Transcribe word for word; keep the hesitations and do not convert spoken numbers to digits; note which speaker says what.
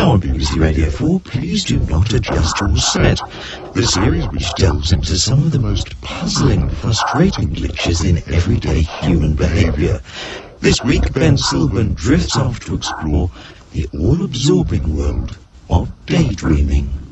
Speaker 1: Now on B B C Radio four, Please Do Not Adjust Your Set, the series which delves into some of the most puzzling, frustrating glitches in everyday human behaviour. This week, Ben Silburn drifts off to explore the all-absorbing world of daydreaming.